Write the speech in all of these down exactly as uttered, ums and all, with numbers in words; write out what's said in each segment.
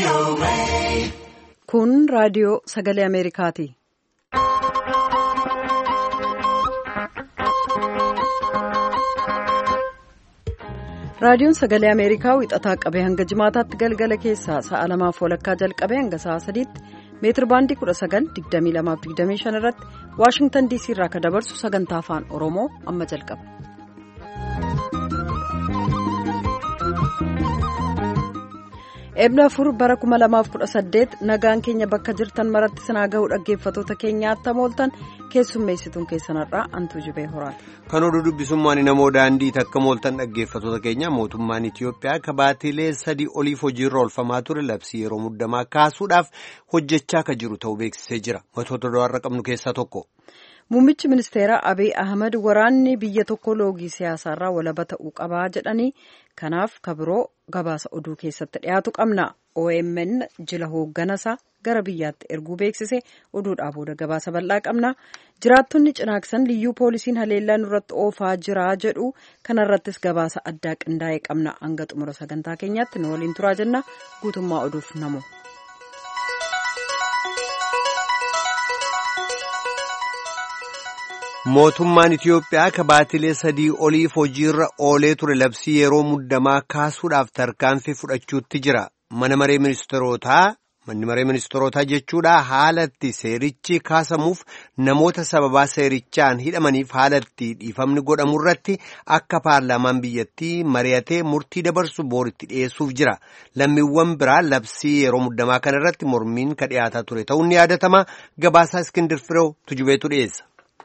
Kun raadiyoo sagalee Ameerikaati. Raadiyoon sagalee Ameerikaa wixataa qabee hanga jimaataatti galgala keessaa sa'a lamaaf walakkaa jalqabee hanga sa'a sadiitti meetir baandii kudha sagal digdamii lamaaf digdamii shan irratti Waashingtan diisii irraa kan dabarsu sagantaa afaan Oromoo amma jalqaba. Eebla afur bara kuma lamaaf kudha saddeet nagaan keenya bakka jirtan maratti sinaa gahuu dhaggeeffatoota keenya attam ooltan keessummeessituun keessanarraa antuu jibee horaati. Kan oduu dubbisummaan namoo daandii takka mooltan dhaggeeffatoota keenya mootummaan Itiyoophiyaa kabaatilee sadii oliif hojiirra oolfamaa ture labsii yeroo muddamaa kaasuudhaaf hojjechaa kan jiru ta'uu beeksisee jira. Matoota do'arra qabnu keessaa tokko. Muummichi ministeeraa Abiy Ahmed waraanni biyya tokko loogii siyaasaarraa walaba ta'uu qabaa jedhanii kanaaf kabiroo gabaasa oduu keessatti dhiyaatu qabna. O M N jila hoogganasaa gara biyyaatti erguu beeksise oduudhaa booda gabaasa bal'aa qabna. Jiraattonni cinaaksan liyyuu poolisiin haleellaa nurratti oofaa jira jedhu kanarrattis gabaasa addaa qindaa'e qabna. Hanga xumura sagantaa keenyaatti nu waliin turaa jenna. Guutummaa oduuf namu. Mootummaan Itiyoophiyaa kabaatilee sadii oliif hojiirra oolee ture labsii yeroo muddamaa kaasuudhaaf tarkaanfii fudhachuutti jira. Mana maree ministeerotaa manni maree ministeerotaa jechuudha haalatti seerichi kaasamuuf namoota sababaa seerichaan hidhamaniif haalatti dhiifamni godhamu irratti akka paarlaamaan biyyattii mari'atee murtii dabarsu booritti dhiyeessuuf jira. Lammiiwwan biraa labsii yeroo muddamaa kana irratti mormiin ka dhiyaataa ture ta'uun ni yaadatama. Gabaasaa Iskindir Fireew tujubeetu dhiyeessa.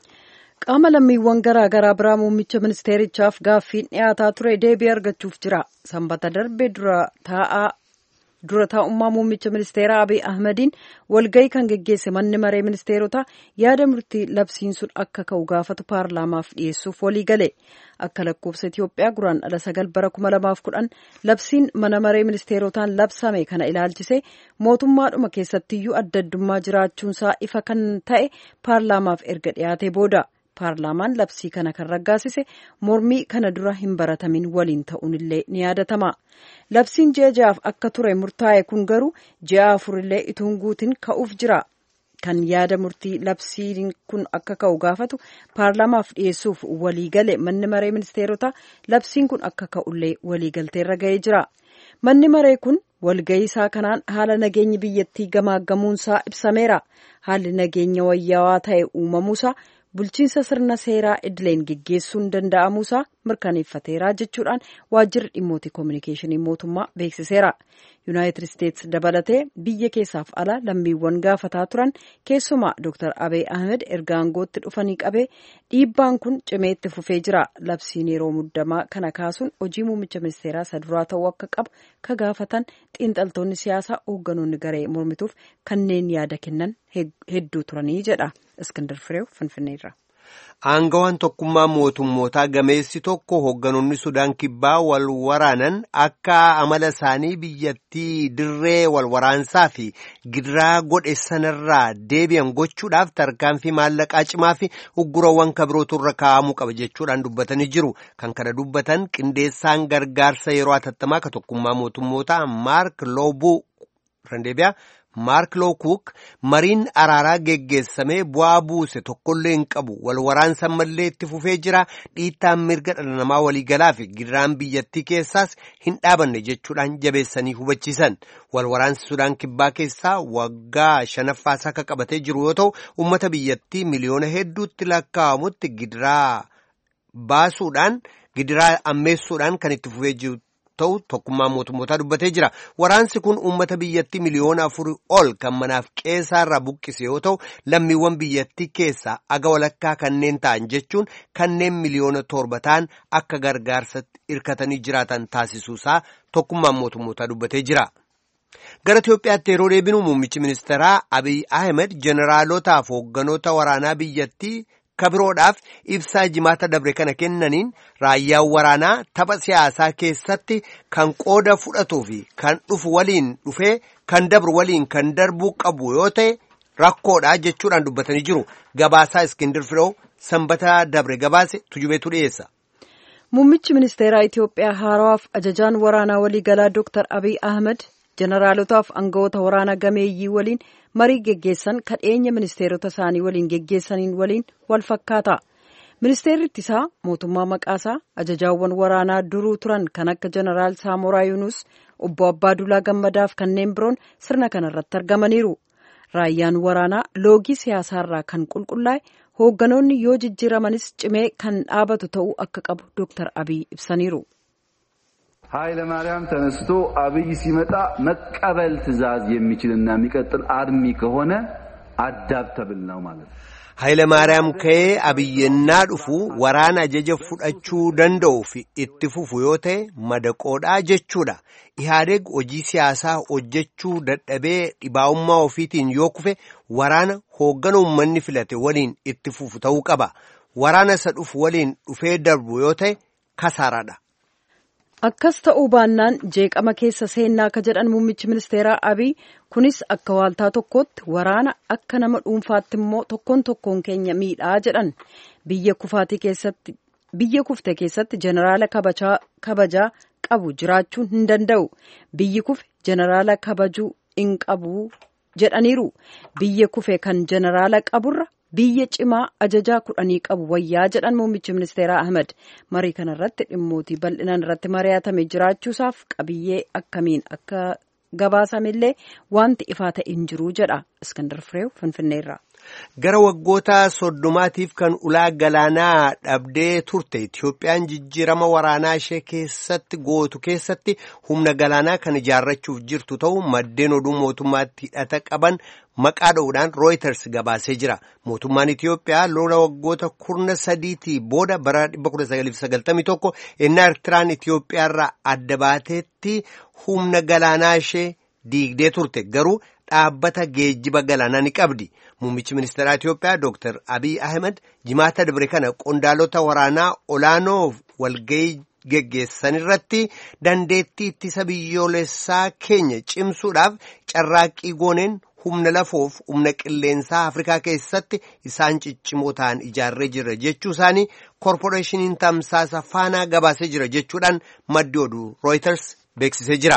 Qaama lammiiwwan garaa garaa biraa muummicha ministeerichaaf gaaffiin dhiyaataa ture deebii argachuuf jira. Sanbata darbe dura taa'aa dura taa'ummaa muummicha ministeeraa Abiy Ahmediin walgahii kan geggeesse manni maree ministeerotaa yaada murtii labsiin sun akka ka'u gaafatu paarlaamaaf dhiyeessuuf walii gale. Akka lakkoofsa Itiyoophiyaa guraandhala sagal bara kuma lamaaf kudhan labsiin mana maree ministeerotaan labsame kana ilaalchise mootummaadhuma keessattiyyuu adda addummaa jiraachuunsaa ifa kan ta'e paarlaamaaf erga dhiyaatee booda. Paarlaamaan labsii kana kan raggaasise mormii kana dura hin baratamin waliin ta'uunillee ni yaadatama. Labsiin ji'a ja'aaf akka ture murtaa'e kun garuu ji'a afurillee ituun guutiin ka'uuf jira. Kan yaada murtii labsiin kun akka ka'u gaafatu paarlaamaaf dhiyeessuuf waliigale manni maree ministeerotaa labsiin kun akka ka'ullee waliigalteerra ga'ee jira. Manni maree kun walgahii isaa kanaan haala nageenya biyyattii gamaaggamuunsaa ibsameera. Haalli nageenya wayyaawaa ta'e uumamuusaa bulchiinsa sirna seeraa idileen geggeessuun danda'amuusaa mirkaneeffateera jechuudhaan waajjirri dhimmoota koominikeeshinii mootummaa beeksiseera. Yuunaayitid Isteetsi dabalatee biyya keessaaf ala lammiiwwan gaafataa turan keessumaa Dooktar Abiy Ahmed erga aangootti dhufanii qabee dhiibbaan kun cimee itti fufee jira. Labsiin yeroo muddamaa kana kaasuun hojii muummicha ministeeraa isa duraa ta'uu akka qabu ka gaafatan xiinxaltoonni siyaasaa hoogganoonni garee mormituuf kanneen yaada kennan hedduu turanii jedha. Iskindar Fireew Finfinneerra. Aangawaan tokkummaa mootummootaa gameessi tokko hoogganoonni Sudaan kibbaa wal waraanan akka amala isaanii biyyattii dirree wal waraansaa fi gidiraa godhe sanarraa deebi'an gochuudhaaf tarkaanfii maallaqaa cimaa fi uggurawwan kabirootu irra kaa'amuu qaba jechuudhaan dubbatanii jiru. Kan kana dubbatan qindeessaan gargaarsa yeroo hatattamaa ka tokkummaa mootummootaa Maark Loobuu Randeebiyaa. Maark Lookuuk mariin araaraa geggeessamee bu'aa buuse tokkollee hin qabu wal waraansa mallee itti fufee jira dhiittaan mirga dhala namaa waliigalaa fi gidiraan biyyattii keessaas hin dhaabanne jechuudhaan jabeessanii hubachiisan. Wal waraansi Sudaan kibbaa keessaa waggaa shanaffaasaa akka qabatee jiru yoo ta'u uummata biyyattii miliyoona hedduutti lakkaa'amutti gidiraa baasuudhaan gidiraa ammeessuudhaan kan itti fufee jiru. ta'u tokkummaa mootummootaa dubbatee jira. Waraansi kun uummata biyyattii miliyoona afur ol kan manaaf qeessaarraa buqqise yoo ta'u lammiiwwan biyyattii keessaa aga walakkaa kanneen ta'an jechuun kanneen miliyoona torba ta'an akka gargaarsatti hirkatanii jiraatan taasisuusaa tokkummaan mootummootaa dubbatee jira. Gara Itiyoophiyaatti yeroo deebinu muummichi ministeeraa Abiy Ahmed jeneraalootaaf hoogganoota waraanaa biyyattii kabiroodhaaf ibsaa jimaata dabre kana kennaniin raayyaan waraanaa tapha siyaasaa keessatti kan qooda fudhatuu fi kan dhufu waliin dhufee kan dabru waliin kan darbuu qabu yoo ta'e rakkoodha jechuudhaan dubbatanii jiru. Gabaasaa Iskindir Fireew sanbata dabre gabaase tujubeetu dhiyeessa. Muummichi ministeeraa Itiyoophiyaa haarawaaf ajajaan waraanaa waliigalaa Dooktar Abiy Ahmed jeneraalotaaf aangawoota waraanaa gameeyyii waliin marii geggeessan kadheenya ministeerota isaanii waliin geggeessaniin waliin wal fakkaata. Ministeerri ittisaa mootummaa maqaasaa ajajaawwan waraanaa duruu turan kan akka jeneraal Saamoraa Yuunus, obbo Abbaadulaa Gammadaaf kanneen biroon sirna kanarratti argamaniiru. Raayyaan waraanaa loogii siyaasaarraa kan qulqullaa'e hoogganoonni yoo jijjiiramanis cimee kan dhaabatu ta'uu akka qabu Dooktar Abiy ibsaniiru. ኃይለ ማርያም ተነስቶ አብይ ሲመጣ መቀበል ትዕዛዝ የሚችልና የሚቀጥል አርሚ ከሆነ አዳፕተብል ነው ማለት ነው። ኃይለ ማርያም ከየ አብይና ዱፉ ወራና አጀጀ ፉዳቹው ደንደው ፊ ኢትፉፉ ዮቴ መደቆዳ ጀቹዳ ኢህአዴግ ኦጂ ሲያሳ ኦጀቹ ደደቤ ዲባውማ ኦፊቲን ዮኩፌ ወራና ሆገኑ መን ፍለቴ ወሊን ኢትፉፉ ተው ቀባ ወራና ሰዱፍ ወሊን ዱፌ ደርቡ ዮቴ ከሳራዳ akkas ta'uu baannaan jeeqama keessa seennaa ka jedhan muummichi ministeeraa Abiy kunis akka waaltaa tokkootti waraana akka nama dhuunfaatti immoo tokkoon tokkoon keenya miidhaa jedhan biyya kufaatii keessatti biyya kufte keessatti jeneraala kabajaa kabajaa qabu jiraachuu hin danda'u biyyi kufe jeneraala kabajuu hin qabu jedhaniiru biyya kufe kan jeneraala qaburra biyya cimaa ajajaa kudhanii qabu wayyaa jedhan muummichi ministeeraa Ahmed marii kanarratti dhimmootii bal'inaan irratti mari'atame jiraachuusaaf qabiyyee akkamiin akka gabaasamillee wanti ifaa ta'e hin jiru jedha Iskandar Fireew Finfinneerraa. Gara waggoota soddomaatiif kan ulaa galaanaa dhabdee turte Itiyoophiyaan jijjiirama waraanaa ishee keessatti gootu keessatti humna galaanaa kan ijaarrachuuf jirtu ta'u maddeen oduu mootummaatti hidhata qaban maqaa dha'uudhaan Reuters gabaasee jira. Mootummaan Itiyoophiyaa lola waggoota kurna sadiitii booda bara dhibba kudha sagalii fi sagaltamii tokko ennaa Eertiraan Itiyoophiyaarraa adda baateetti humna galaanaa ishee diigdee turte garuu dhaabbata geejjiba galaanaa ni qabdi. Muummichi ministeeraa Itiyoophiyaa Dooktar Abiy Ahmed jimaata dabre kana qondaalota waraanaa olaanoo walgahii geggeessan irratti dandeettii ittisa biyyoolessaa keenya cimsuudhaaf carraaqqii gooneen humna lafoof humna qilleensaa Afrikaa keessatti isaan ciccimoo ta'an ijaarree jira jechuu isaanii koorporeeshiniin tamsaasa faanaa gabaasee jira jechuudhaan maddi oduu Reuters beeksisee jira.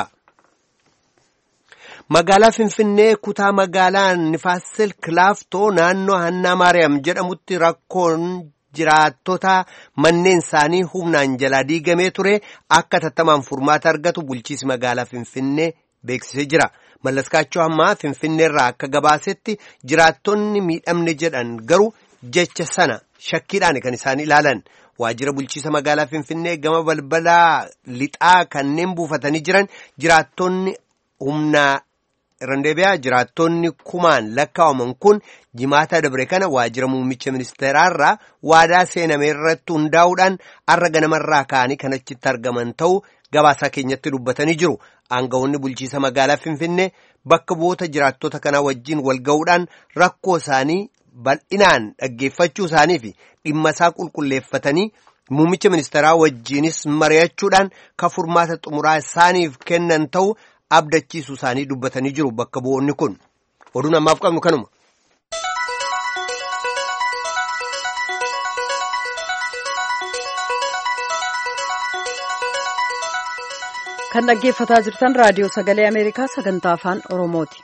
Magaalaa Finfinnee kutaa magaalaa Nifaasil Kilaaftoo naannoo Hannaa Maariyaam jedhamutti rakkoon jiraattota manneen isaanii humnaan jalaa diigamee ture akka tattamaan furmaata argatu bulchiinsi magaalaa Finfinnee beeksisee jira. Mallaskaachoo ammaa Finfinneerraa akka gabaasetti jiraattonni miidhamne jedhan garuu jecha sana shakkiidhaan kan isaan ilaalan. Waajjira bulchiinsa magaalaa Finfinnee gama balbalaa lixaa kanneen buufatanii jiran jiraattonni humna Randeebiyaa jiraattonni kumaan lakkaa'aman kun jimaata dabre kana waajjira muummicha ministeeraarraa waadaa seename irratti hundaa'uudhaan har'a ganamarraa ka'anii kan achitti argaman ta'uu gabaasaa keenyatti dubbatanii jiru. Aangawoonni bulchiinsa magaalaa Finfinnee bakka bu'oota jiraattota kanaa wajjin wal ga'uudhaan rakkoo isaanii bal'inaan dhaggeeffachuu isaanii fi dhimma isaa qulqulleeffatanii muummicha ministeeraa wajjinis mari'achuudhaan ka furmaata xumuraa isaaniif kennan ta'uu abdachiisuu isaanii dubbatanii jiru bakka bu'oonni kun. Oduun ammaaf qabnu kanuma. Kan dhaggeeffataa jirtan raadiyoo sagalee Ameerikaa sagantaa afaan Oromooti.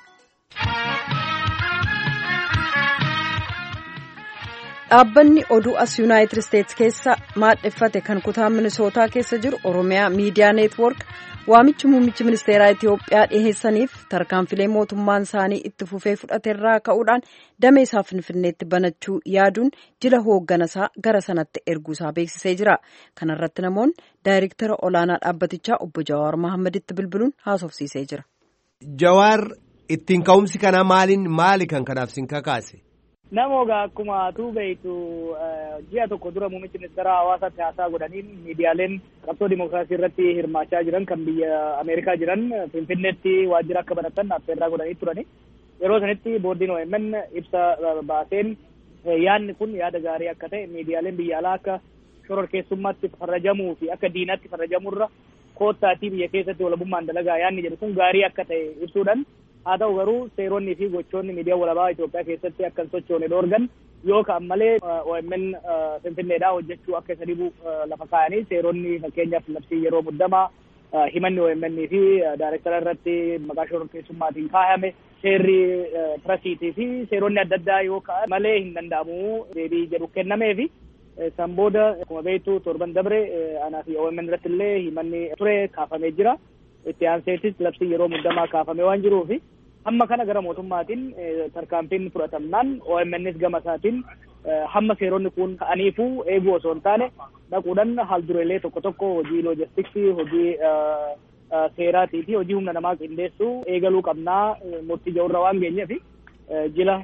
Dhaabbanni oduu as Yuunaayitid Isteetsi keessa maadheffate kan kutaa Minisootaa keessa jiru Oromiyaa Miidiyaa Neetwoork waamichi muummichi ministeeraa Itiyoophiyaa dhiheessaniif tarkaanfilee mootummaan isaanii itti fufee fudhateerraa ka'uudhaan damee isaa Finfinneetti banachuu yaaduun jila hoogganasaa gara sanatti erguusaa beeksisee jira. Kana irratti namoonni daayirektara olaanaa dhaabbatichaa obbo Jawaar Mahaammaditti bilbiluun haasofsiisee jira. Jawaar ittiin ka'umsi kanaa maaliin maali kan kanaaf sin kakaase? Namoota akkuma atuu beektu ji'a tokko dura muummichi ministeeraa hawaasaatti haasaa godhaniin miidiyaaleen qabsoo dimookiraasii irratti hirmaachaa jiran kan biyya Ameerikaa jiran Finfinneetti waajjira akka banatan affeerraa godhanii turani. Yeroo sanitti boordiin O M N ibsa baaseen yaadni kun yaada gaarii akka ta'e miidiyaaleen biyya alaa akka shororkeessummaatti farrajamuu fi akka diinaatti farrajamurra koottaatii biyya keessatti walabummaan dalagaa yaadni jedhu kun gaarii akka ta'e ibsuudhaan haa ta'u garuu seeronni fi gochoonni miidiyaa walabaa Itoophiyaa keessatti akka hin sochoone dhoorgan yoo ka'an malee O M N Finfinneedhaa hojjechuu akka isa dhibu lafa kaa'anii seeronni fakkeenyaaf labsii yeroo muddamaa himanni O M N fi daayirektara irratti maqaa shororkeessummaatiin kaayame seerri piresiitii fi seeronni adda addaa yoo ka'an malee hin danda'amu deebii jedhu kennameefi san booda akkuma beektu torban dabre anaa fi O M N irratti illee himanni ture kaafamee jira. Itti aanseetis labsii yeroo muddamaa kaafamee waan jiruufi hamma kana gara mootummaatiin tarkaanfiin fudhatamnaan O M Nis gama isaatiin hamma seeronni kun ka'aniifuu eeguu osoo hin taane dhaquudhaan haaldureelee tokko tokko hojii loojistiksii hojii seeraatii fi hojii humna namaa qindeessuu eegaluu qabnaa murtii ja'urra waan geenyeefi jila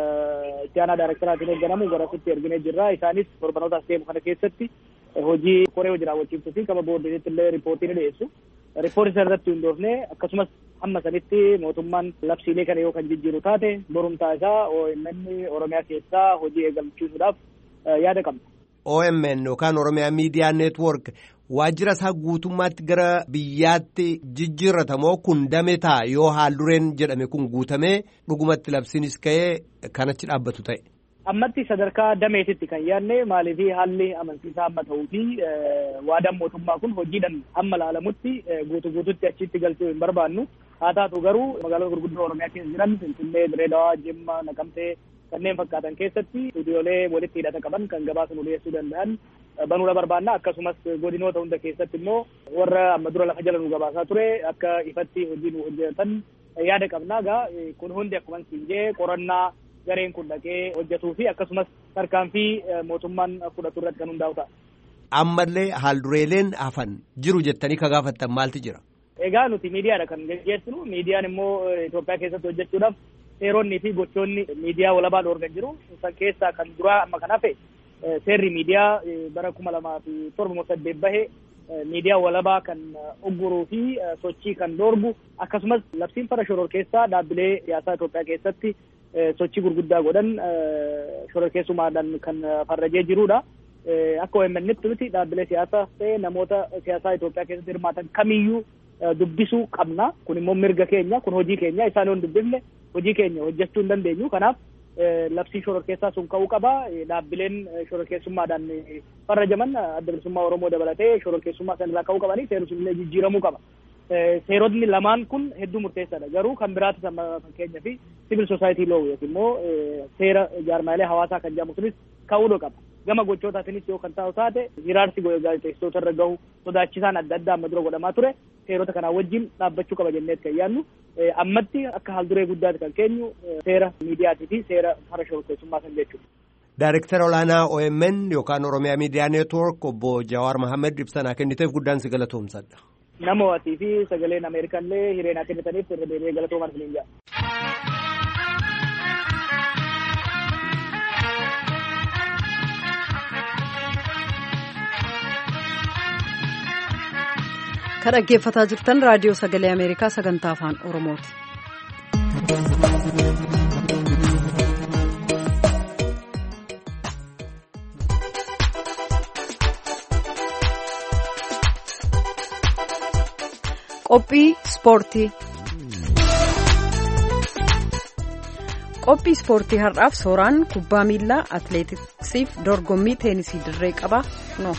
itti aanaa daayirektaraatiin eegganamu garasitti erginee jirra. Isaanis torbanoota as deemu kana keessatti hojii koree hojii raawwachiiftuu fi gama boordiitti illee riippoortii ni dhiyeessu. Riippoortii sana irratti hundoofne akkasumas hamma sanitti mootummaan labsiilee kana yoo kan jijjiiru taate borumtaa isaa O M N Oromiyaa keessaa hojii eegalchiisuudhaaf yaada qabna. O M N yookaan Oromiyaa Miidiyaa Neetwoork waajjira isaa guutummaatti gara biyyaatti jijjiirratamoo kun dame ta'a yoo haaldureen jedhame kun guutamee dhugumatti labsiinis ka'ee kanachi dhaabbatu ta'e. Ammatti sadarkaa dameetitti kan yaadne maaliif haalli amansiisaa amma ta'uu fi waadaan mootummaa kun hojiidhaan amma laalamutti guutuu guututti achitti galchuu hin barbaannu. Haa taatu garuu magaalota gurguddoo Oromiyaa keessa jiran Finfinnee, Direedawaa, Jimma, Naqamtee kanneen fakkaatan keessatti istuudiyoolee walitti hidhata qaban kan gabaasa nu dhiyeessuu danda'an banuudha barbaanna. Akkasumas godinoota hunda keessatti immoo warra amma dura lafa jala nu gabaasaa ture akka ifatti hojii nu hojjetan yaada qabnaa. Egaa kun hundi akkuma siin jee qorannaa gareen kun dhaqee hojjetuu fi akkasumas tarkaanfii mootummaan fudhatu irratti kan hundaa'u ta'a. Ammallee haaldureeleen hafan jiru jettanii ka gaafattan maaltu jira? Egaa nuti miidiyaadha kan gaggeessinu. Miidiyaan immoo Itoophiyaa keessatti hojjechuudhaaf seeronni fi gochoonni miidiyaa walabaa dhoorgan jiru. San keessaa kan duraa amma kan hafe seerri miidiyaa bara kuma lamaa fi torba saddeet bahe miidiyaa walabaa kan ugguruu fi sochii kan dhoorgu akkasumas labsiin farra shororkeessaa dhaabbilee siyaasaa Itoophiyaa keessatti sochii gurguddaa godhan shororkeessumaadhaan kan farrajee jirudha. Akka O M Ntti nuti dhaabbilee siyaasaa ta'e namoota siyaasaa Itoophiyaa keessatti hirmaatan kamiyyuu dubbisuu qabna. Kun immoo mirga keenya, kun hojii keenya. Isaan yoo dubbifne hojii keenya hojjechuu hin dandeenyu. Kanaaf labsii shororkeessaa sun ka'uu qaba. Dhaabbileen shororkeessummaadhaan farrajaman adda bilisummaa Oromoo dabalatee shororkeessummaa sanarraa ka'uu qabanii seerri sun illee jijjiiramuu qaba. Seerotni lamaan kun hedduu murteessaadha. Garuu kan biraatti fakkeenya fi civil society law yookiin immoo seera jaarmaalee hawaasaa kan jedhamu sunis ka'uu qaba. Gama gochootaatiinis yoo kan taa'u taate hiraarsi gaazexeessitoota irra gahu sodaachisaan adda addaa amma dura godhamaa ture seerota kanaa wajjin dhaabbachuu qaba jennee kan yaadnu. Ammatti akka haalduree guddaati kan keenyu seera miidiyaatii fi seera farra shororkeessummaa san jechuudha. Daayirektara olaanaa O M N yookaan Oromiyaa Miidiyaa Neetwoork obbo Jawaar Mohaammed ibsa kenniteef guddaan si galatoomsadha. Nama waatii fi sagaleen Ameerikallee hireenaa kennitaniif irra deebi'ee galatoomaa isiniin jedha. Kan dhaggeeffataa jirtan raadiyoo sagalee Ameerikaa sagantaa afaan Oromooti. Qophii ispoortii. Qophii ispoortii har'aaf sooraan kubbaa miilaa atileetiksiif dorgommii teenisii dirree qaba. No.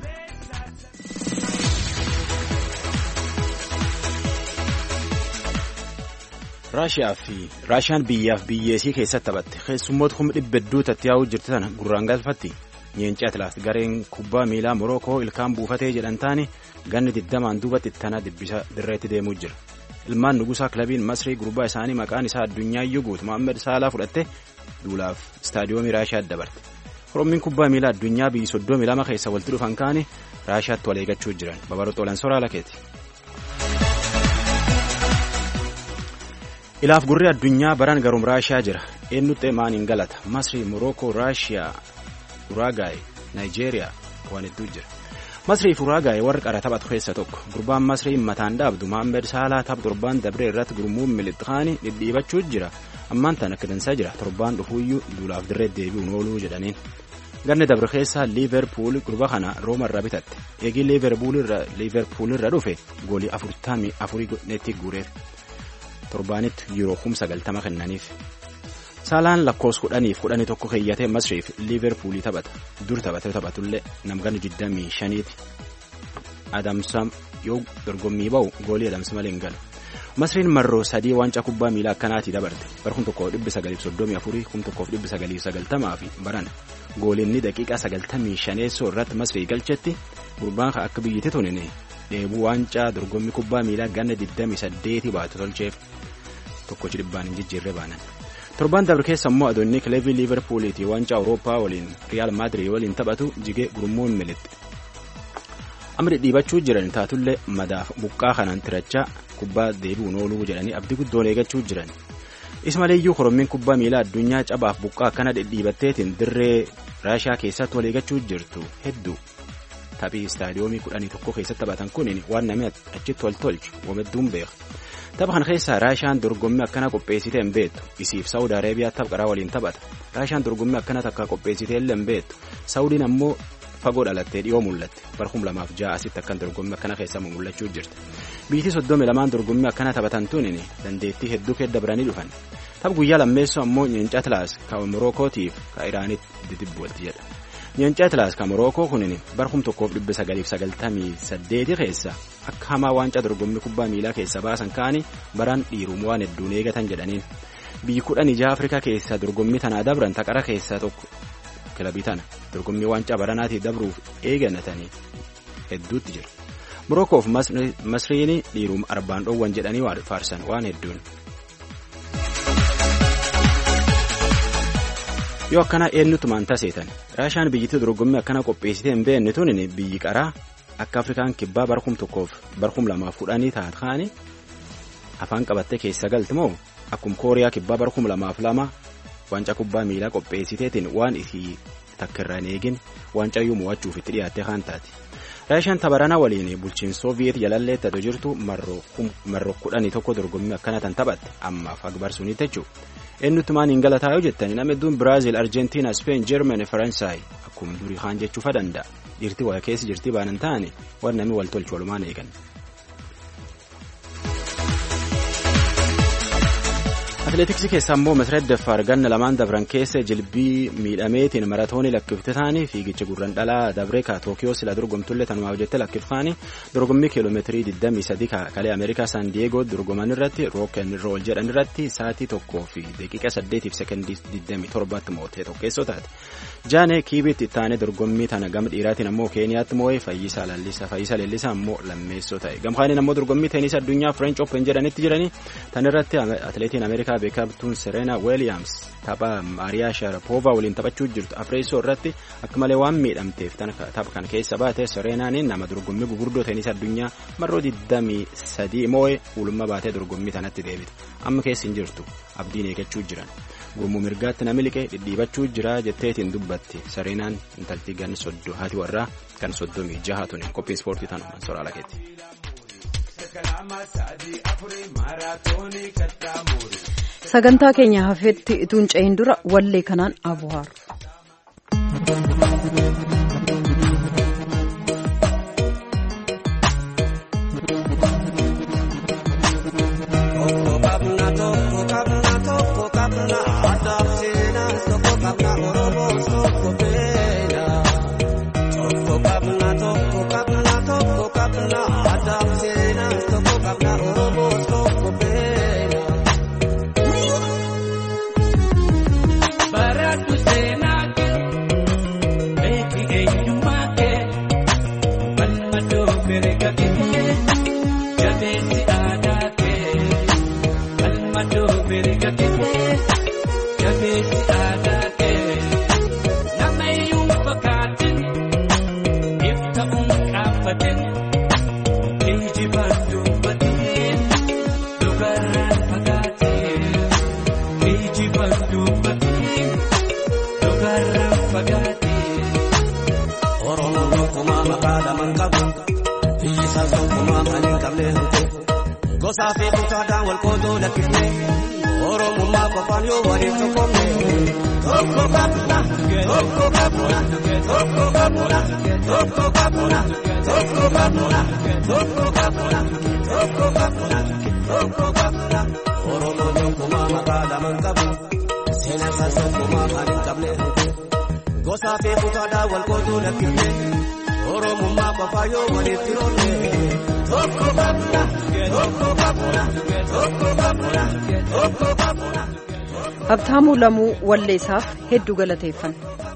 Raashiyaa fi Raashiyaan biyyaaf biyyeesii keessatti taphatte keessummoota kuma dhibba hedduu tatti yaa'uu jirti sana gurraan galfatti nyeencii atilaat gareen kubbaa miilaa Morookoo ilkaan buufatee jedhan taane ganni digdamaan duubatti ittana dibbisa dirreetti deemuu jira. Ilmaan nugusaa kilabiin Masrii gurbaa isaanii maqaan isaa addunyaa guutu Mohaammed Saalaa fudhatte duulaaf istaadiyoomii Raashiyaa dabarte. Orommiin kubbaa miilaa addunyaa biyyi soddomii lama keessa walitti dhufan kaane Raashiyaatti wal eeggachuu jiran babaroota soraa lakeeti. Ilaaf gurri addunyaa baran garum Raashiyaa jira. Eenyutti maaniin galata. Masrii, Morookoo, Raashiyaa, Uraagaay, Naayijeeriyaa waan hedduu jira. Masrii fi Uraagaay warri qara taphatu keessa tokko. Gurbaan Masrii mataan dhaabdu Mohaammed Saalaa tapha torbaan dabree irratti gurmuun milixxaanii dhidhiibachuu jira. Ammaan tan akka dansaa jira. Torbaan dhufuuyyuu duulaaf dirree deebi'uun ooluu jedhaniin. Ganni dabre keessaa Liiverpuul gurba kana Rooma irraa bitatte. Eegii Liiverpuul irra dhufe goolii afurtamii afurii neetti guureef. Torbaanitti yeroo humna sagaltama kennaniif. Saalaan lakkoofsa kudhaniif kudhanii tokko keeyyatee Masriif Liiverpuulii taphata. Dur taphatee taphatullee namgana digdamii shaniiti. yoo dorgommii ba'u goolii adamsi malee hin galu. Masriin marroo sadii waancaa kubbaa miilaa akkanaatii dabarte bara kuma tokkoof dhibba sagaliif soddomii afurii kuma tokkoof dhibba sagaliif sagaltamaa fi barana goolinni daqiiqaa sagaltamii shaneessoo irratti Masrii galchetti gurbaan akka biyyatti tonine dheebuu waancaa dorgommii kubbaa miilaa ganna digdamii saddeetii baatu tolcheef tokkochi dhibbaan hin jijjiirre baanan. Torban dabre keessa immoo adoonni kilabii liiverpuuliitii waancaa awurooppaa waliin riyaal maadiriid waliin taphatu jigee gurmuun militti. Amma dhidhiibachuu jiran taatullee madaaf buqqaa kanaan tirachaa kubbaa deebi'uun ooluu jedhanii abdii guddoon eeggachuu jiran. Ismaleeyyuu korommiin kubbaa miilaa addunyaa cabaaf buqqaa akkana dhidhiibatteetiin dirree Raashiyaa keessatti wal eeggachuu jirtu hedduu. Taphii istaadiyoomii kudhanii tokko keessatti taphatan kun waan namni achitti wal tolchu wamedduun beeka. Tapha kana keessaa Raashiyaan dorgommii akkana qopheessitee hin beektu. Isiif Saawud Arabiyaa tapha qaraa waliin taphata. Raashiyaan dorgommii akkana takka qopheessitee illee hin beektu. Saawudiin ammoo fagoo dhalattee dhiyoo mul'atte. Bara kuma lamaaf ja'a asitti akkan dorgommii akkana keessaa mul'achuu jirti. Biyyi soddomii lamaan dorgommii akkana taphatan tun dandeettii hedduu keessa dabranii dhufan. Tapha guyyaa lammeessoo ammoo Nyeencaa Atlaas kan Morokootiif kan Iraanitti didibboolti jedha. Nyeencaa Atlaas kan Morokoo kunin bara kuma tokkoof dhibba sagaliif sagaltamii saddeetii keessa akka hamaa waancaa dorgommii kubbaa miilaa keessa baasan kaanii baraan dhiiruun waan hedduun eegatan jedhaniin. Biyyi kudhan ijaa Afrikaa keessa dorgommii tanaa dabran taqara keessaa tokko kilabii tana dorgommii waancaa baranaatiif dabruuf eeganatanii hedduutti jira. Morokoof Masriin dhiiruun arbaan dhoowwan jedhanii waan faarsan waan hedduun. Yoo akkana eenyutumaan taseetan Raashiyaan biyyittii dorgommii akkana qopheessitee hin beekne tun biyyi qaraa akka Afrikaan kibbaa bara kuma tokkoof bara kuma lamaaf kudhanii taat kaanii afaan qabattee keessa galti moo akkuma Kooriyaa kibbaa bara kuma lamaaf lama waancaa kubbaa miilaa qopheessiteetiin waan isii takka irraa hin eegin waancaa yoo mo'achuuf itti dhiyaattee kaan taati. Raashiyaan tabarana waliin bulchiinsa Sooviyeet jalallee ta'u jirtu marroo kudhanii tokko dorgommii akkana tan taphatte ammaaf agbarsuunii jechuudha. Eenyutumaan hin galataa yoo jettanii nama hedduun Biraazil, Arjentiina, Speen, Jeermani, Faransaay akkuma durii kaan jechuufa danda'a. Dhiirti waa keessa jirtii baanan ta'ani waan namni wal tolchu walumaan eegan. Atileetiksii keessaa immoo Masreet Daffaar ganna lamaan dabran keessa jilbii miidhameetiin maratoonii lakkifte ta'anii fiigicha gurran dhalaa dabreekaa Tookiyoo sila dorgomtullee tanumaaf jette lakkiftaanii dorgommii kiiloomeetirii digdamii sadii kalee Ameerikaa Saan Diyeegoo dorgoman irratti rooken rool jedhan irratti sa'aatii tokkoo fi daqiiqa saddeetiif sekondii digdamii torbaatti mootee tokkeessoo taate. Jaanee Kiibitti ittaanee dorgommii tana gama dhiiraatiin ammoo Keeniyaatti moo'ee Fayyisaa Lallisaa Fayyisaa Leellisaa ammoo lammeessoo ta'e. Gamkaaniin ammoo dorgommii teenisii addunyaa French Open jedhanitti jiranii tan irratti atileetiin Ameerikaa beekamtuun Serena Williams tapha Maariyaa Sharapoova waliin taphachuu jirtu Afreessoo irratti akka malee waan miidhamteef tapha kan keessa baate Serenaan nama dorgommii gugurdoo teenisii addunyaa marroo digdamii sadii moo'ee ulumma baatee dorgommii tanatti deebite. Amma keessa hin jirtu abdiin eeggachuu jiran. Gurmuu mirgaatti namni liqee dhidhiibachuu jira jetteetiin dubbatti Sereenaan intaltii gan soddoo haati warraa kan soddomii jaha tuni qophii ispoortii tanumaan soraa lakeetti. Sagantaa keenya hafeetti ituun cehin dura wallee kanaan abuhaaru. Gosaafii kutaadhaan wal qoodoo lakkifne Oromummaa qofaan yoo waliin tokkomne tokko qabna tokko qabna tokko qabna tokko qabna tokko qabna tokko qabna tokko qabna tokko qabna Oromoon tokkummaa maqaa lamaan qabu seenaan isaas tokkummaa kan hin qabne gosaafii kutaadhaan wal qoodoo lakkifne Oromummaa qofaan yoo waliin firoonne Habtaamuu Lamuu walleessaaf hedduu galateeffanna.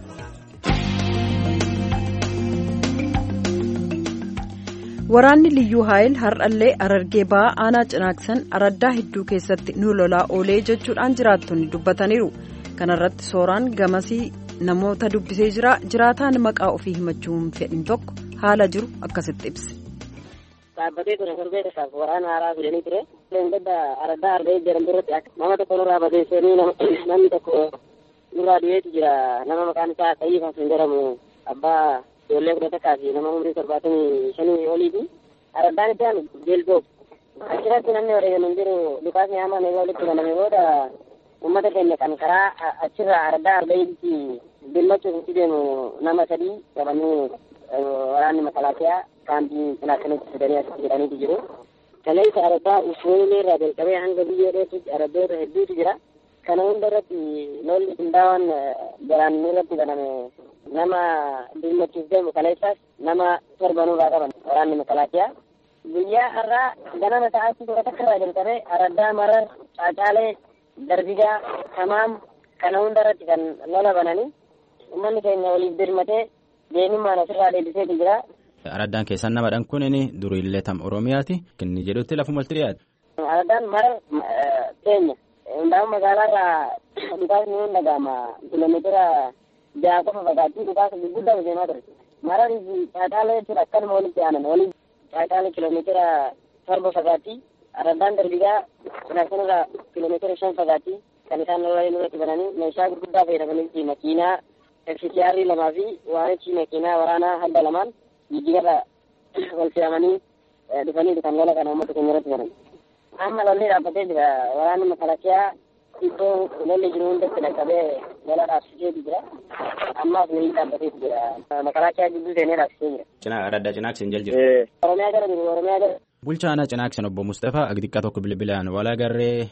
Waraanni Liyyuu Haayil har'allee Harargee ba'aa aanaa Cinaaksan araddaa hedduu keessatti nu lolaa oolee jechuudhaan jiraattonni dubbataniiru. Kana irratti sooraan gamasii namoota dubbisee jira. Jiraataan maqaa ofii himachuu hin fedhin tokko haala jiru akkasitti ibse. Dhaabbatee ture torbee keessaaf waraana haaraa fidanii ture. Leengadda araddaa argee jedhamu irratti nama tokko nurraa badeessanii namni tokko nurraa du'eetu jira. Nama maqaan isaa Xayyii kan jedhamu abbaa ijoollee kudha takkaa fi nama umrii torbaatamii shanii oliiti. Araddaan iddaan beelgoo. Achirratti namni wareegamu hin jiru. Dhukaasni hamaan egaa walitti baname booda uummata keenya kan karaa achirraa araddaa argayitti birmachuuf itti deemu nama sadii qabanii waraanni makalaakiyaa kaampii Cinaaksanitti fidanii as jedhaniitu jiru. Kaleessa araddaa Usweenii irraa jalqabee hanga biyyee dheetutti araddoota hedduutu jira. Kana hunda irratti lolli qindaa'aan garaan irratti baname nama birmachuuf deemu kaleessaas nama torbanurraa qaban waraanni makalaakiyaa. Guyyaa har'aa ganama sa'aatii kudha takka irraa jalqabee araddaa Marar, Caacaalee, Darbigaa, Tamaam kana hunda irratti kan lola bananii uummanni keenya waliif birmatee deemummaan asirraa deebiseetu jira. Araddaan keessan namadhaan kun inni duriillee tam Oromiyaati. Inni jedhutti lafumatti dhiyaate. Araddaan Marar keenya hundaa'u magaalaarraa dhukaasni hin dhaga'ama. Kiiloomeetira ja'a qofa fagaattii dhukaasa gurguddaa deemaa ture. Mararii fi Caacaalee jechuudha akkanuma walitti aanan waliin Caacaalee kiiloomeetira torba fagaattii. Araddaan Darbigaa Cinaaksanirraa kiiloomeetira shan fagaattii kan isaan lolanii irratti bananii meeshaa gurguddaa fayyadamanii makiinaa F C R lamaa fi waanichi makiinaa waraanaa hadda lamaan jijjiirra wal fe'amanii dhufanii kan lola kana uummata keenya irratti banan. Amma lolli dhaabbatee jira. Waraanni makalaakiyaa iddoo lolli jiru hundatti dhaqqabee lola dhaabsisee jira. Ammaas lolli dhaabbatee jira. Makalaakiyaa gidduu seenee dhaabsisee jira. Cinaa araddaa Cinaaksan jal jira. Oromiyaa gara jiru Oromiyaa gara. Bulchaa aanaa Cinaaksan obbo Mustafaa Agdiqaa tokko bilbilaan wal agarree.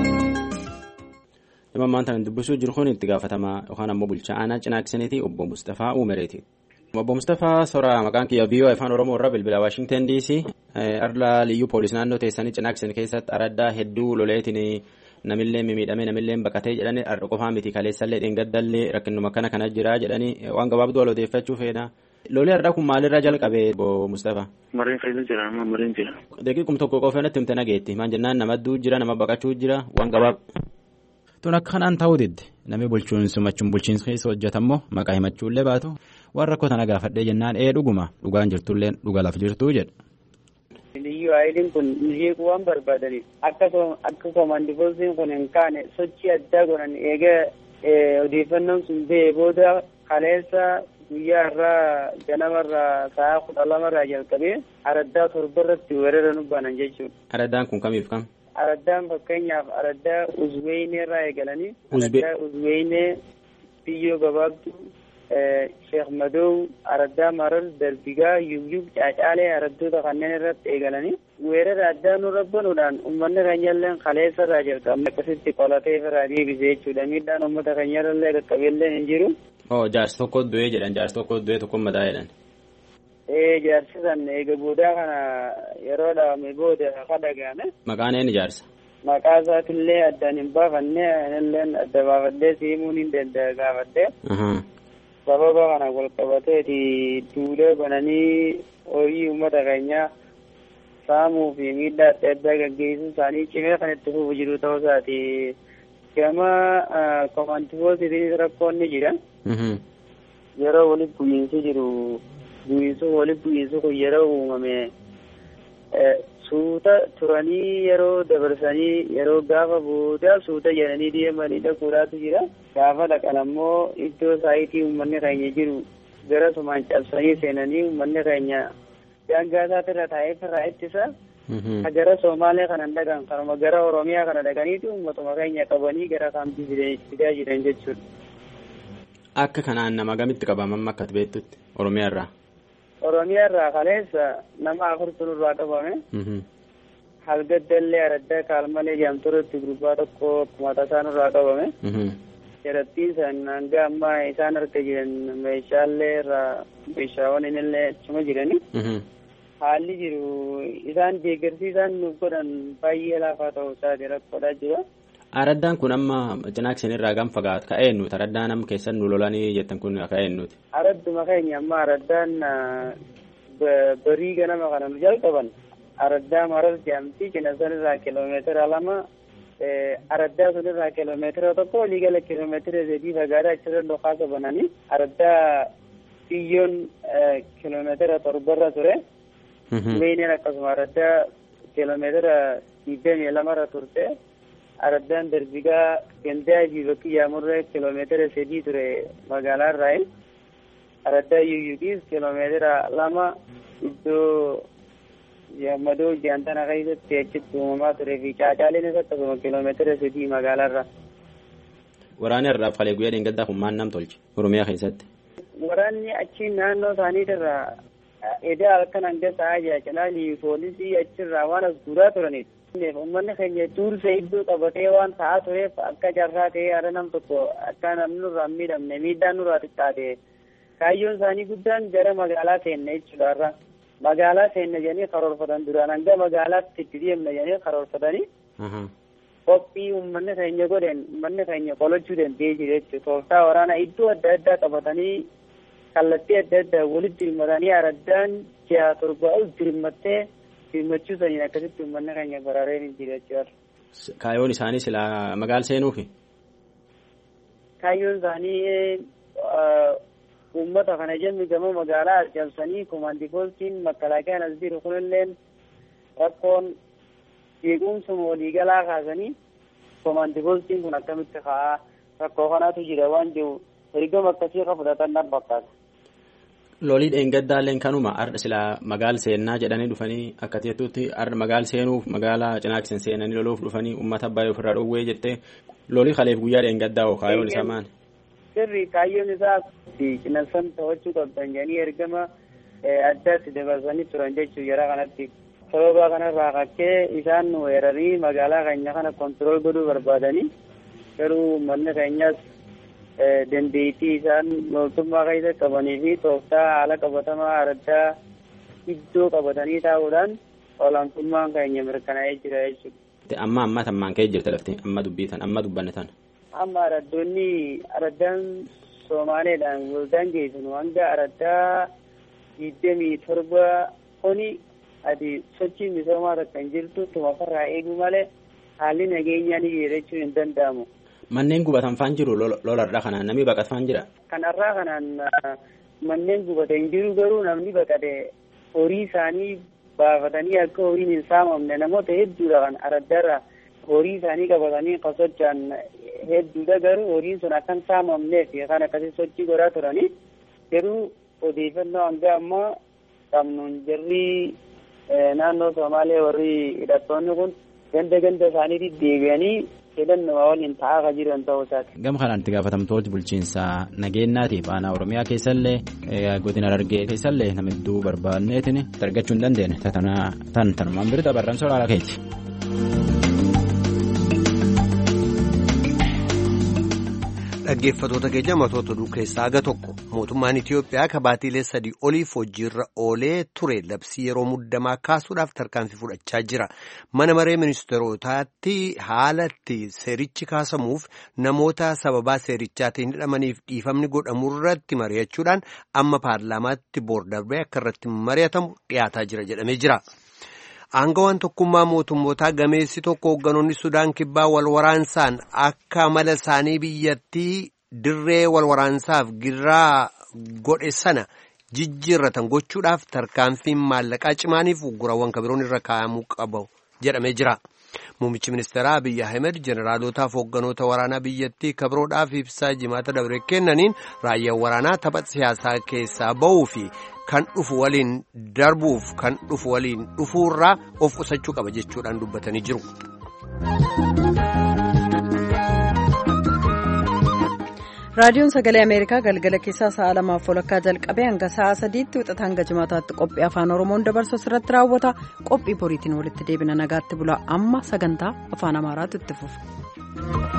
Dhimma maanta kan dubbisuu jiru kun itti gaafatamaa yookaan ammoo bulchaa aanaa Cinaaksaniiti obbo Mustafaa Uumereeti. Obbo Mustafaa soraa maqaan kiyya biyyoo afaan Oromoo irraa bilbila Waashingtan D C arla liyyuu poolis naannoo teessanii Cinaaksan keessatti araddaa hedduu loleetiin namillee mimiidhamee namillee baqatee jedhanii arra qofaa miti kaleessallee dheengaddallee rakkinuma kana kana jira jedhanii waan gabaabduu wal odeeffachuu feena. Lolee arraa kun maalirraa jalqabee obbo Mustafaa? Mareen keessa jira amma mareen jira. Daqiiqum tokko qofa natti himte nageetti maan jennaan nama du'u jira nama baqachuu jira waan gabaab. Tun akka kanaan ta'uu didde namni bulchuunsu machuun bulchiinsa keessa hojjetammoo maqaa himachuullee baatu waan rakkoo tana gaafadhee jennaan ee dhuguma dhugaan jirtullee dhuga laf jirtuu jedha. Liyyuu Haayiliin kun hiikuu waan barbaadaniif akka komandifoosiin kun hin kaane sochii addaa godhan eega odeeffannoon sun ba'ee booda kaleessa guyyaa irraa ganamarraa sa'a kudha lamarraa jalqabee araddaa torba irratti weerara nu banan jechuudha. Araddaan kun kamiif kam? Araddaan fakkeenyaaf araddaa Uzweynee irraa eegalanii araddaa Uzweynee biyyoo gabaabduu Sheekh Madow araddaa Marar Darbigaa Yuyyub Caacaalee araddoota kanneen irratti eegalanii weerara addaa nurra banuudhaan uummanni keenyallee kaleessa irraa jalqabne akkasitti qolatee irraa deebisee jechuudha. Miidhaan uummata keenyarallee qaqqabeellee hin jiru. Oo jaarsi tokko du'ee jedhan jaarsi tokko du'ee tokko mataa jedhan. Ee jaarsi san eega boodaa kana yeroo dhaabame booda kadhagame. Maqaan eenyu jaarsa? Maqaa isaatillee addaan hin baafanne illeen adda baafadhee simuun hin danda'a gaafadhee. Sababa kana wal qabateeti duulee bananii horii uummata keenyaa saamuu fi miidhaa adda addaa gaggeessuu isaanii cimee kan itti fufu jiru ta'uu isaati. Gama komantifoosiitiinis rakkoon ni jira. Yeroo walitti bu'iinsi jiru bu'iinsu walitti bu'iinsu kun yeroo uumame suuta turanii yeroo dabarsanii yeroo gaafa booda suuta jedhanii deemanii dhaquudhaatu jira. Gaafa dhaqan ammoo iddoo saayitii uummanni keenya jiru gara sumaan cabsanii seenanii uummanni keenya daangaa isaatirra taa'ee irraa ittisa. Gara Somaalee kanan dhaqan kanuma gara Oromiyaa kana dhaqaniiti uummatuma keenya qabanii gara kaampii fidaa jiran jechuudha. Akka kanaan nama gamitti qabaman akka beektutti Oromiyaa irraa? Oromiyaa irraa kaleessa nama afurtu irraa qabame. Halgaddallee araddaa kaalmalee jaamturatti gurbaa tokko mata isaan irraa qabame. Jarattiin isaan hanga ammaa isaan harka jiran meeshaalee irraa meeshaawwan innillee achuma jirani. haalli jiru isaan deeggarsiisaan nuuf godhan baay'ee laafaa ta'uu isaati rakkoodhaa jira. Araddaan kun amma Cinaakseen irraa gam fagaata ka'een nuti araddaan amma keessan nu lolanii jettan kun ka'een nuti. Aradduma keenya amma araddaan barii ganama kana nu jalqaban araddaa marar jedhamti Cinaakseen irraa kiloomeetira lama araddaa sun irraa kiloomeetira tokko walii gala kiloomeetira sadii fagaadhaa achirra dhokaasa bananii araddaa biyyoon kiloomeetira torbarra ture. Weeneen akkasuma araddaa kiloomeetira digdamii lamarra turte. Araddaan darbigaa gandaa fi bakki yaamurree kiloomeetira sadii ture magaalaa irraa. Araddaa yuuyuudhiis kiloomeetira lama iddoo yammadoo jaantana keessatti achitti uumamaa ture fi caacaaleen isa akkasuma kiloomeetira sadii magaalaa irraa. Waraanni irraa falee guyyaa dheengaddaa kun maal nam tolche Oromiyaa keessatti? Waraanni achi naannoo isaaniitirraa edaa halkan hanga sa'aa ja'a cinaa poolisii achirraa waan as guuraa turaniidha. Uummanni keenya dursee iddoo qabatee waan ta'aa tureef akka carraa ta'ee haala nam tokko akka namni nurraa hin miidhamne miidhaan nurraa xiqqaate kaayyoon isaanii guddaan gara magaalaa seenne jechuudha irra magaalaa seenne jedhanii karoorfatan duraan hanga magaalaatti itti deemna jedhanii karoorfatanii qophii uummanni keenya godhan uummanni keenya qolachuu danda'ee jira jechuudha. Tooftaa waraanaa iddoo adda addaa qabatanii kallattii adda addaa walitti hirmatanii araddaan ji'a torbaa ol dirmattee hirmachuu saniin akkasitti uummanni keenya baraaree hin jira jechuudha. Kaayyoon isaanii silaa magaala seenuufi? Kaayyoon isaanii uummata kana jennu gama magaalaa arjamsanii komaandii poostiin makkalaaqaan as jiru kunilleen rakkoon jeequmsuma waliigalaa kaasanii komaandii poostiin kun akkamitti ka'aa rakkoo kanaatu jira waan jiru ergama akkasii ka fudhatan nan fakkaata. Lolii dheengaddaalleen kanuma arda silaa magaala seennaa jedhanii dhufanii akka teettuutti arda magaala seenuuf magaalaa Cinaakseen seenanii loluuf dhufanii uummata baay'ee ofirraa dhowwee jettee lolii kaleef guyyaa dheengaddaa hoo kaayyoon isaa maali? Sirri kaayyoon isaa Cinaakseen to'achuu qabdan jedhanii ergama addaatti dabarsanii turan jechuu jara kanatti. Sababa kanarraa kakkee isaan weeraranii magaalaa keenya kana kontirool godhuu barbaadanii garuu uummanni keenyas dandeettii isaan mootummaa keessa qabanii fi tooftaa haala qabatamaa araddaa iddoo qabatanii taa'uudhaan olaantummaan keenya mirkanaa'ee jira jechuudha. Amma amma tammaan ka'ee jirta lafti amma dubbitan amma dubbanne tan. Amma araddoonni araddaan Somaaleedhaan waldaan geessinu hanga araddaa digdamii torba kuni ati sochii misoomaa takka hin jirtu tumafarraa eeguu malee haalli nageenyaa ni jiraachuu hin danda'amu. Manneen gubatan faan jiru lolarraa kanaan namni baqat faan jira. Kanarraa kanaan manneen gubate hin jiru garuu namni baqate horii isaanii baafatanii akka horiin hin saamamne namoota hedduudha kan araddarra horii isaanii qabatanii kan socho'an hedduudha garuu horiin sun akka hin saamamneef kan akkasii sochii godhaa turanii garuu odeeffannoo hanga ammaa qabnuun jarri naannoo Somaalee warri hidhattoonni kun ganda ganda isaaniitti deebi'anii jedhannuma waliin taa'aa jiran ta'uu isaati. Gama kanaan itti gaafatamtooti bulchiinsa nageenyaatiif aanaa Oromiyaa keessallee godina Harargee keessallee nama hedduu barbaadneetiin argachuu hin dandeenye tan tanumaan birita barramsa olaanaa keeti. Dhaggeeffatoota keenya matoota oduu keessaa aga tokko mootummaan Itiyoophiyaa kabaatiilee sadii oliif hojiirra oolee ture labsii yeroo muddamaa kaasuudhaaf tarkaanfii fudhachaa jira. Mana maree ministeerotaatti haalatti seerichi kaasamuuf namoota sababaa seerichaatiin hidhamaniif dhiifamni godhamu irratti mari'achuudhaan amma paarlaamaatti boordarbee akka irratti mari'atamu dhiyaataa jira jedhamee jira. Aangawaan tokkummaa mootummootaa gameessi tokko hoogganoonni Sudaan kibbaa wal waraansaan akka amala isaanii biyyattii dirree wal waraansaaf gidiraa godhe sana jijjiirratan gochuudhaaf tarkaanfiin maallaqaa cimaaniif uggurawwan kabiroon irra kaa'amuu qabu jedhamee jira. Muummichi ministeeraa Abiyyi Ahmed jeneraalootaaf hoogganoota waraanaa biyyattii kabiroodhaaf ibsaa jimaata dabre kennaniin raayyaan waraanaa tapha siyaasaa keessaa ba'uu fi kan dhufu waliin darbuuf kan dhufu waliin dhufuurraa of qusachuu qaba jechuudhaan dubbatanii jiru. raadiyoon sagalee ameerikaa galgala keessaa sa'a lamaaf walakkaa jalqabee hanga sa'a sadiitti wixata hanga jimaataatti qophii afaan oromoon dabarsu irratti raawwata. Qophii boriitiin walitti deebina nagaatti bula. Amma sagantaa afaan amaaraatu itti fufa.